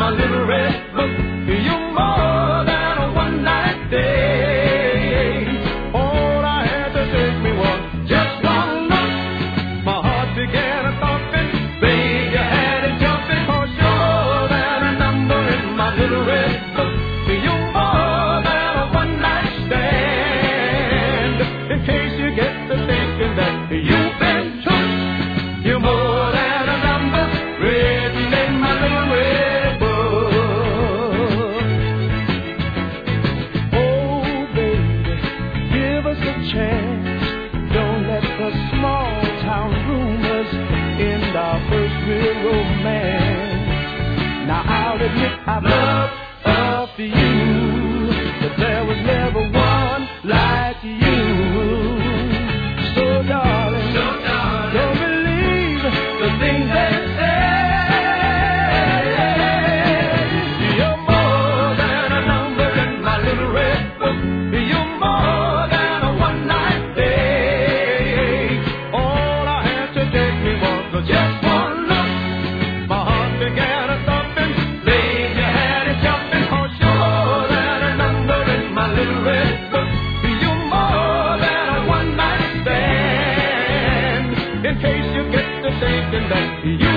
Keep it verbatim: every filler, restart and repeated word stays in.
my little red book. You're more than a one-night stay. All I had to take me was just one look. My heart began a thumping. Babe, you had it jumping. 'Cause you're more than a number in my little red book. You're more than a one-night stand. In case you get to thinking that you've been took, you're more than a number written in my little red book. Oh, baby, give us a chance. Don't let the small town rumors end our first real romance. Now I'll admit I've loved of you, but there was never one like you. So darling, so darling, don't believe the things they say. You're more than a number in my little red book. You're more than a one-night stay. All I had to take me was just one look. My heart began a thumping. Babe, you had it jumping. 'Cause you're more than a number in my little red book. You're more than a one-night stand. In case you get to thinking that you